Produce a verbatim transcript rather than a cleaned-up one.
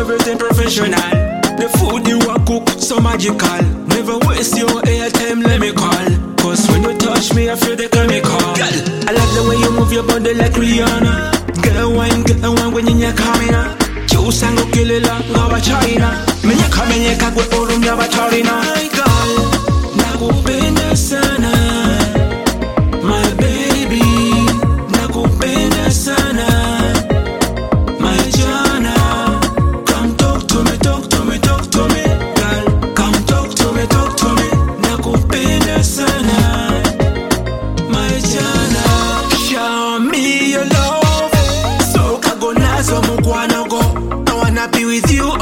everything professional. The food you a cook, so magical. Never waste your airtime, let me call. Cause when you touch me, I feel the chemical. Girl, I like the way you move your body like Rihanna. Get a wine, get a wine when you're coming up. Juice and go kill it like Nova China. When you come in, you can't go to room, you're China. My girl, nakupenda sana. My baby, nakupenda sana. My Jana, come talk to me, talk to me, talk to me. Girl, come talk to me, talk to me. Nakupenda sana. My Jana, show me your love. So kago nazo mukwana go. I wanna be with you